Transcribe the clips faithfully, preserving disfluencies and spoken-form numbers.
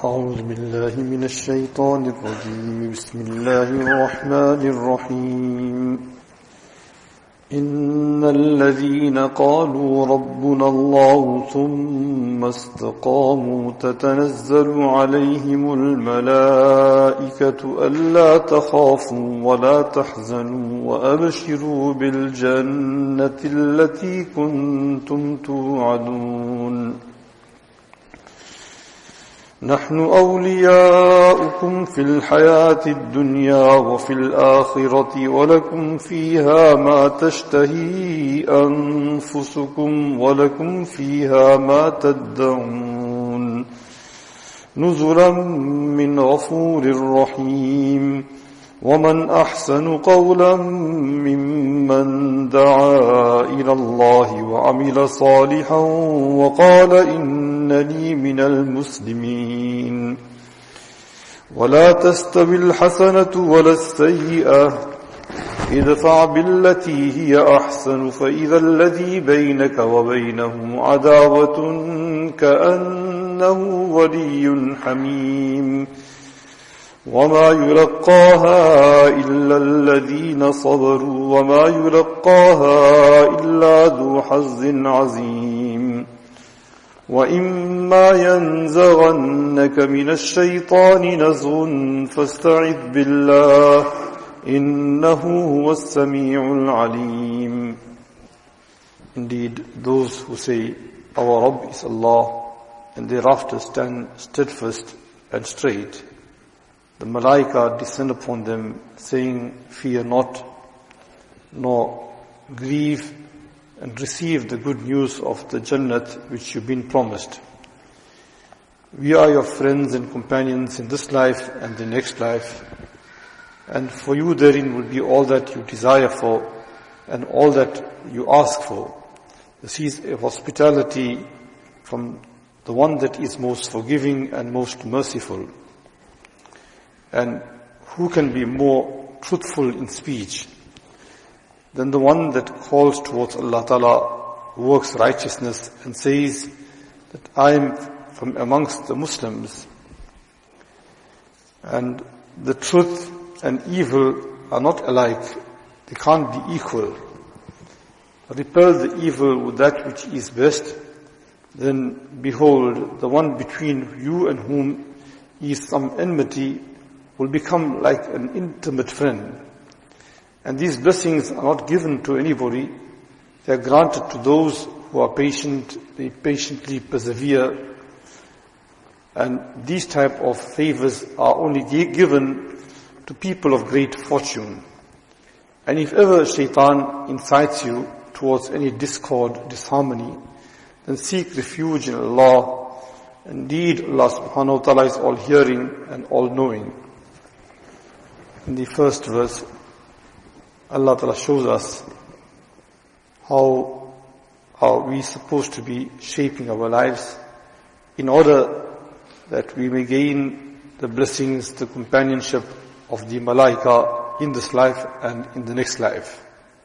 أعوذ بالله من الشيطان الرجيم بسم الله الرحمن الرحيم إن الذين قالوا ربنا الله ثم استقاموا تتنزل عليهم الملائكة ألا تخافوا ولا تحزنوا وأبشروا بالجنة التي كنتم توعدون نحن أولياؤكم في الحياة الدنيا وفي الآخرة ولكم فيها ما تشتهي أنفسكم ولكم فيها ما تدعون نزلا من غفور رحيم ومن أحسن قولا ممن دعا إلى الله وعمل صالحا وقال إنني من المسلمين ولا تستوي الحسنة ولا السيئة ادفع بالتي هي أحسن فإذا الذي بينك وبينه عداوة كأنه ولي حميم وما يلقاها إلا الذين صبروا وما يلقاها إلا ذو حظ عظيم وإما ينزغنك من الشيطان نزغ فاستعذ بالله إنه هو السميع العليم. Indeed, those who say, our Rabb is Allah, and thereafter stand steadfast and straight, the Malaika descend upon them, saying, fear not, nor grieve, and receive the good news of the Jannat which you've been promised. We are your friends and companions in this life and the next life, and for you therein will be all that you desire for and all that you ask for. This is a hospitality from the one that is most forgiving and most merciful. And who can be more truthful in speech than the one that calls towards Allah Ta'ala, works righteousness and says that I am from amongst the Muslims. And the truth and evil are not alike. They can't be equal. Repel the evil with that which is best, then behold, the one between you and whom is some enmity will become like an intimate friend. And these blessings are not given to anybody. They are granted to those who are patient, they patiently persevere. And these type of favors are only given to people of great fortune. And if ever shaitan incites you towards any discord, disharmony, then seek refuge in Allah. Indeed, Allah subhanahu wa ta'ala is all hearing and all knowing. In the first verse, Allah Ta'ala shows us how are we supposed to be shaping our lives in order that we may gain the blessings, the companionship of the Malaika in this life and in the next life.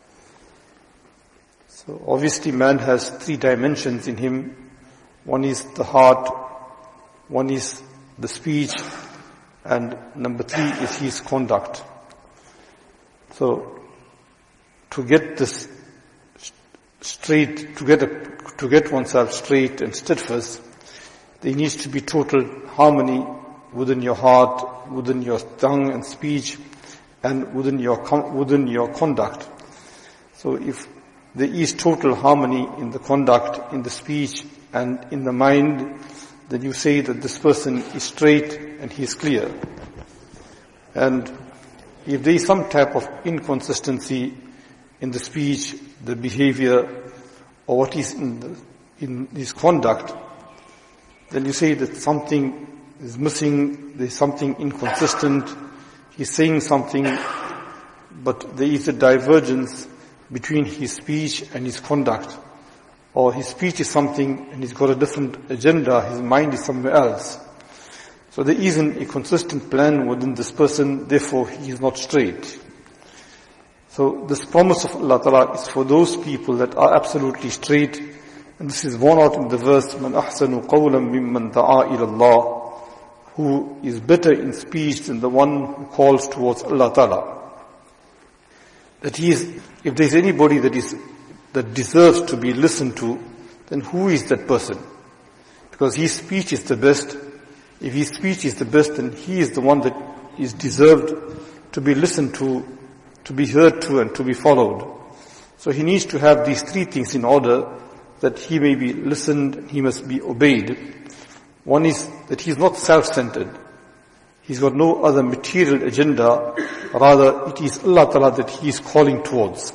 So obviously man has three dimensions in him. One is the heart, one is the speech, and number three is his conduct. So, to get this straight, to get a, to get oneself straight and steadfast, there needs to be total harmony within your heart, within your tongue and speech, and within your within your conduct. So, if there is total harmony in the conduct, in the speech, and in the mind, then you say that this person is straight and he is clear. And if there is some type of inconsistency in the speech, the behavior, or what is in the, in his conduct, then you say that something is missing, there is something inconsistent, he's saying something, but there is a divergence between his speech and his conduct. Or his speech is something and he's got a different agenda, his mind is somewhere else. So there isn't a consistent plan within this person, therefore he is not straight. So this promise of Allah Ta'ala is for those people that are absolutely straight, and this is borne out in the verse, مَنْ أَحْسَنُ قَوْلًا مِمَّنْ دَعَا إِلَى اللَّهِ who is better in speech than the one who calls towards Allah Ta'ala. That he is, if there is anybody that is, that deserves to be listened to, then who is that person? Because his speech is the best. If his speech is the best, then he is the one that is deserved to be listened to, to be heard to, and to be followed. So he needs to have these three things in order, that he may be listened, he must be obeyed. One is that he is not self-centered. He's got no other material agenda, rather it is Allah Ta'ala that he is calling towards.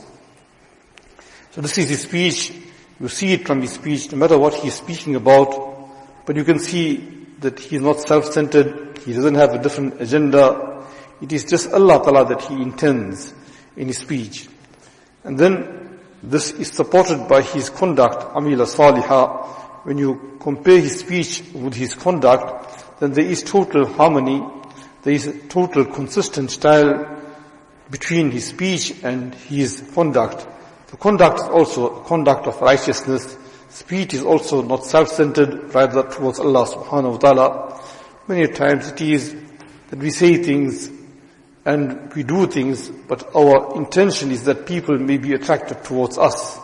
So this is his speech. You see it from his speech, no matter what he is speaking about, but you can see that he is not self-centered, he doesn't have a different agenda. It is just Allah Ta'ala that he intends in his speech. And then this is supported by his conduct, amila salihah. When you compare his speech with his conduct, then there is total harmony, there is a total consistent style between his speech and his conduct. The conduct is also a conduct of righteousness. Speech is also not self-centered, rather towards Allah subhanahu wa ta'ala. Many times it is that we say things and we do things, but our intention is that people may be attracted towards us.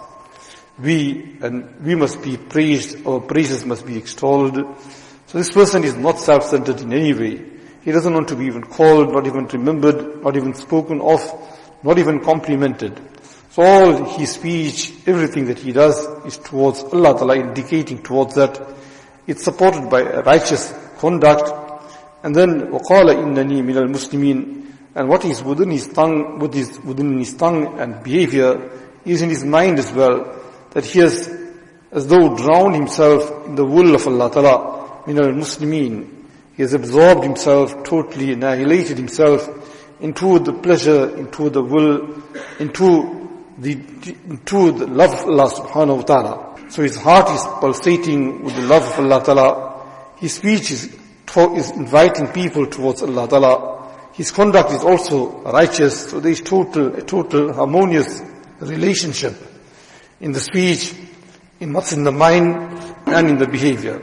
We, and we must be praised, our praises must be extolled. So this person is not self-centered in any way. He doesn't want to be even called, not even remembered, not even spoken of, not even complimented. So all his speech, everything that he does is towards Allah Ta'ala, indicating towards that. It's supported by a righteous conduct. And then, وَقَالَ إِنَّنِي مِنَ الْمُسْلِمِينَ. And what is within his tongue, with his, within his tongue and behavior is in his mind as well, that he has as though drowned himself in the will of Allah Ta'ala, min al-Muslimin. He has absorbed himself, totally annihilated himself into the pleasure, into the will, into the, into the love of Allah subhanahu wa ta'ala. So his heart is pulsating with the love of Allah Ta'ala. His speech is, is inviting people towards Allah Ta'ala. His conduct is also righteous, so there is total, a total harmonious relationship in the speech, in what's in the mind, and in the behavior.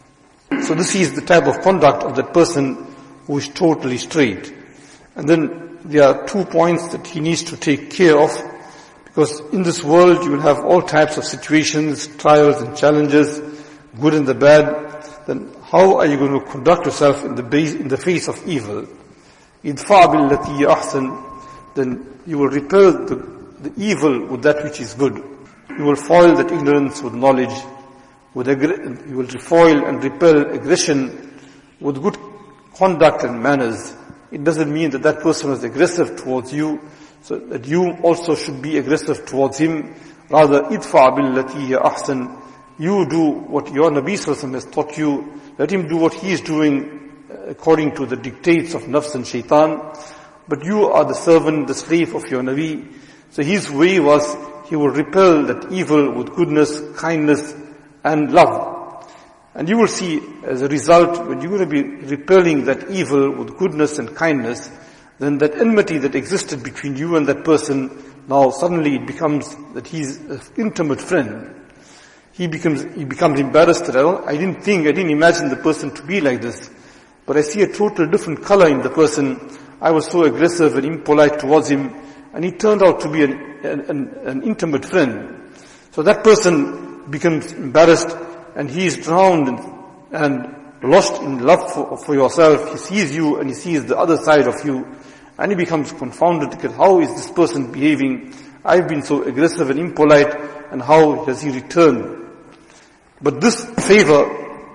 So this is the type of conduct of that person who is totally straight. And then there are two points that he needs to take care of, because in this world you will have all types of situations, trials and challenges, good and the bad. Then how are you going to conduct yourself in the base, in the face of evil? idfa billati ahsan, then you will repel the, the evil with that which is good. You will foil that ignorance with knowledge, with aggr- you will foil and repel aggression with good conduct and manners. It doesn't mean that that person is aggressive towards you, so that you also should be aggressive towards him. Rather, idfa billati ahsan. You do what your Nabi Sallallahu Alaihi Wasallam has taught you. Let him do what he is doing according to the dictates of nafs and shaitan. But you are the servant, the slave of your Nabi. So his way was, he will repel that evil with goodness, kindness, and love. And you will see, as a result, when you're going to be repelling that evil with goodness and kindness, then that enmity that existed between you and that person, now suddenly it becomes that he's an intimate friend. He becomes, he becomes embarrassed that I, don't, I didn't think, I didn't imagine the person to be like this. But I see a total different color in the person. I was so aggressive and impolite towards him, and he turned out to be an, an, an intimate friend. So that person becomes embarrassed, and he is drowned and, and lost in love for, for yourself. He sees you and he sees the other side of you, and he becomes confounded because how is this person behaving? I've been so aggressive and impolite, and how does he return? But this favor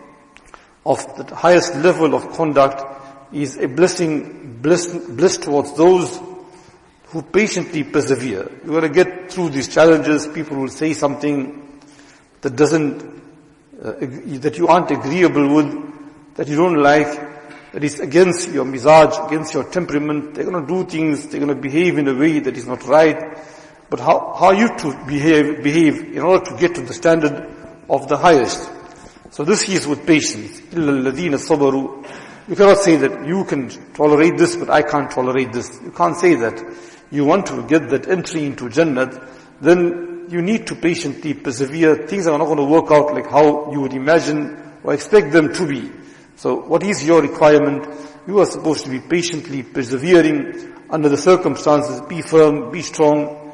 of the highest level of conduct is a blessing, bliss, bliss towards those who patiently persevere. You got to get through these challenges. People will say something that doesn't, uh, that you aren't agreeable with, that you don't like, that is against your mizaj, against your temperament. They're going to do things, they're going to behave in a way that is not right. But how, how are you to behave, behave in order to get to the standard of the highest? So this is with patience. إِلَّا الَّذِينَ صَبَرُوا. You cannot say that you can tolerate this, but I can't tolerate this. You can't say that. You want to get that entry into Jannah, then you need to patiently persevere. Things are not going to work out like how you would imagine or expect them to be. So what is your requirement? You are supposed to be patiently persevering under the circumstances, be firm, be strong,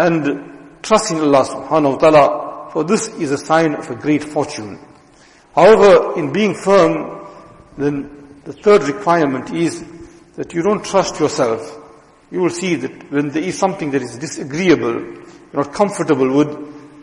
and trust in Allah subhanahu wa ta'ala, for this is a sign of a great fortune. However, in being firm, then the third requirement is that you don't trust yourself. You will see that when there is something that is disagreeable, you're not comfortable with,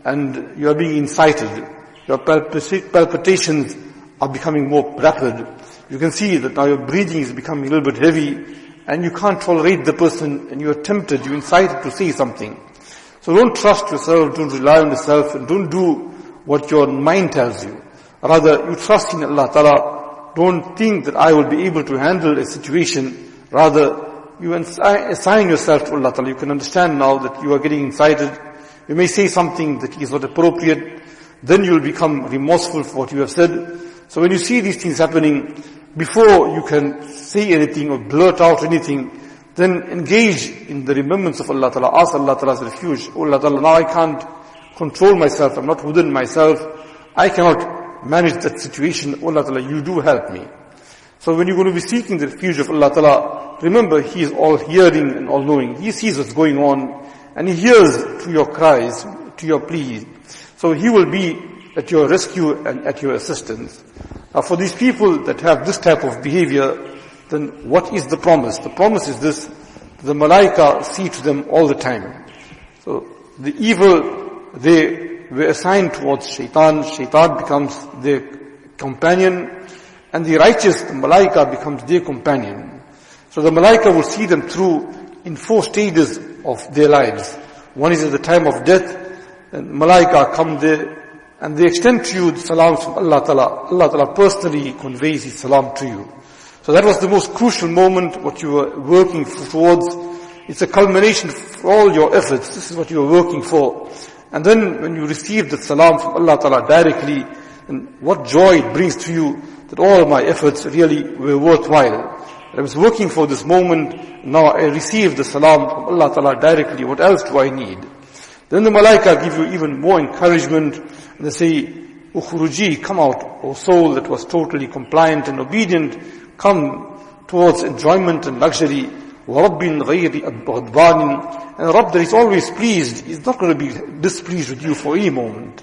and you are being incited, your palpitations are becoming more rapid. You can see that now your breathing is becoming a little bit heavy, and you can't tolerate the person, and you are tempted, you're incited to say something. So don't trust yourself, don't rely on yourself, and don't do what your mind tells you. Rather, you trust in Allah Ta'ala. Don't think that I will be able to handle a situation. Rather, you assign yourself to Allah Ta'ala. You can understand now that you are getting incited. You may say something that is not appropriate. Then you will become remorseful for what you have said. So when you see these things happening, before you can say anything or blurt out anything, then engage in the remembrance of Allah Ta'ala. Ask Allah Ta'ala's refuge. Oh Allah Ta'ala, now I can't control myself. I'm not within myself. I cannot manage that situation. Oh Allah Ta'ala, you do help me. So when you're going to be seeking the refuge of Allah Ta'ala, remember He is all hearing and all knowing. He sees what's going on, and He hears to your cries, to your pleas. So He will be at your rescue and at your assistance. Now for these people that have this type of behavior, then what is the promise? The promise is this: the malaika see to them all the time. So the evil, they were assigned towards shaitan. Shaitan becomes their companion, and the righteous, the malaika, becomes their companion. So the malaika will see them through in four stages of their lives. One is at the time of death, and malaika come there, and they extend to you the salams from Allah Ta'ala. Allah Ta'ala personally conveys His salam to you. So that was the most crucial moment, what you were working towards. It's a culmination for all your efforts. This is what you were working for. And then when you receive the salam from Allah Ta'ala directly, and what joy it brings to you, that all my efforts really were worthwhile. I was working for this moment, now I receive the salam from Allah Ta'ala directly, what else do I need? Then the malaika give you even more encouragement, and they say, Ukhruji, come out, O soul that was totally compliant and obedient, come towards enjoyment and luxury. وَرَبٍّ غَيْرِ أَبْغَضْبَانٍ, and a Rabb that is always pleased, is not going to be displeased with you for any moment.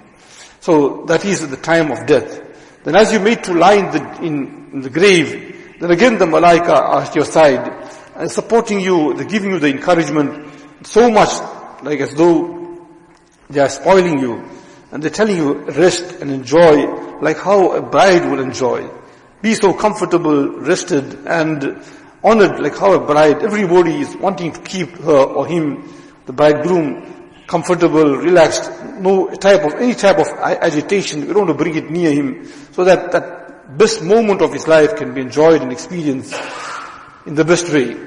So that is at the time of death. Then as you made to lie in the, in, in the grave, then again the malaika are at your side, and supporting you, they're giving you the encouragement, so much like as though they are spoiling you, and they're telling you rest and enjoy, like how a bride will enjoy. Be so comfortable, rested, and honored like how a bride, everybody is wanting to keep her or him, the bridegroom, comfortable, relaxed, no type of, any type of agitation. We don't want to bring it near him, so that that best moment of his life can be enjoyed and experienced in the best way.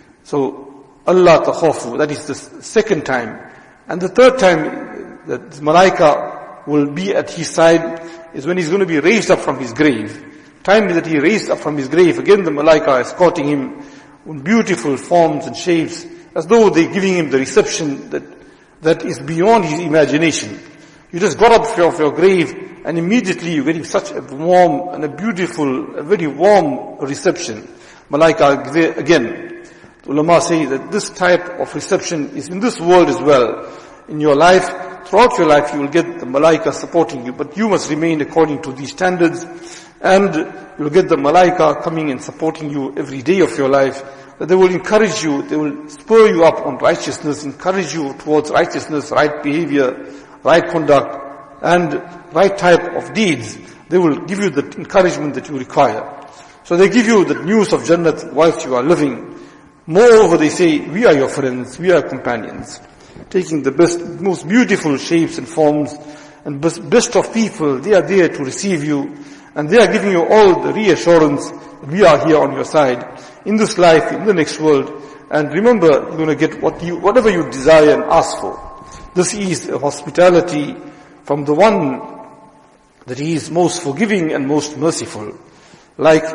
So, Allah takhafu, that is the second time. And the third time that the malaika will be at his side is when he's going to be raised up from his grave. Time that he raised up from his grave, again the malaika escorting him in beautiful forms and shapes, as though they're giving him the reception that that is beyond his imagination. You just got up from your grave, and immediately you're getting such a warm and a beautiful, a very warm reception. Malaika, again, the ulama say that this type of reception is in this world as well. In your life, throughout your life, you will get the malaika supporting you, but you must remain according to these standards. And you'll get the malaika coming and supporting you every day of your life, that they will encourage you, they will spur you up on righteousness, encourage you towards righteousness, right behavior, right conduct, and right type of deeds. They will give you the encouragement that you require. So they give you the news of Jannat whilst you are living. Moreover, they say, we are your friends, we are companions. Taking the best, most beautiful shapes and forms, and best, best of people, they are there to receive you. And they are giving you all the reassurance, we are here on your side, in this life, in the next world. And remember, you're going to get what you, whatever you desire and ask for. This is a hospitality from the one that He is most forgiving and most merciful. Like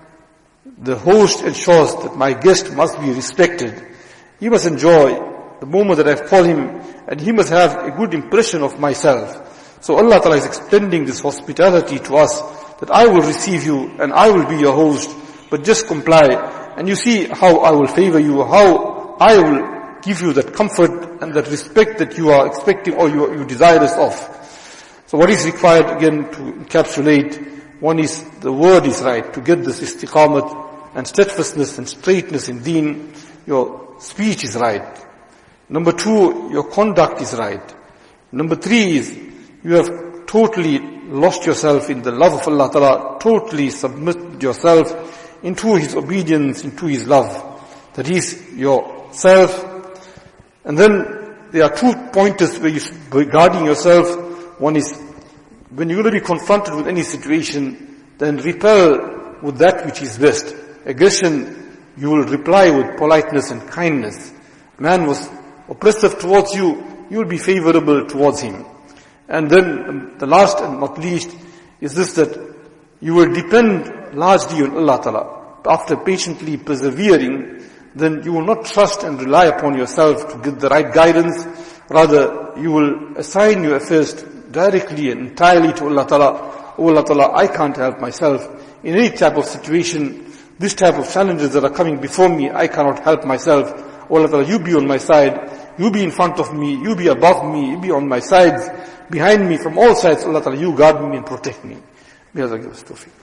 the host ensures that my guest must be respected. He must enjoy the moment that I've called him, and he must have a good impression of myself. So Allah Ta'ala is extending this hospitality to us, that I will receive you and I will be your host, but just comply. And you see how I will favor you, how I will give you that comfort and that respect that you are expecting or you, you desirous of. So what is required again to encapsulate? One is the word is right, to get this istiqamat and steadfastness and straightness in deen. Your speech is right. Number two, your conduct is right. Number three is you have totally lost yourself in the love of Allah Ta'ala, totally submit yourself into His obedience, into His love. That is yourself. And then there are two pointers where you're guarding yourself. One is when you're going to be confronted with any situation, then repel with that which is best. Aggression, you will reply with politeness and kindness. Man was oppressive towards you, you will be favorable towards him. And then the last and not least is this, that you will depend largely on Allah Ta'ala. After patiently persevering, then you will not trust and rely upon yourself to get the right guidance. Rather, you will assign your affairs directly and entirely to Allah Ta'ala. Oh Allah Ta'ala, I can't help myself. In any type of situation, this type of challenges that are coming before me, I cannot help myself. Oh Allah Ta'ala, you be on my side. You be in front of me, you be above me, you be on my sides, behind me, from all sides. Allah Ta'ala, you guard me and protect me. May Allah give us tawfiq.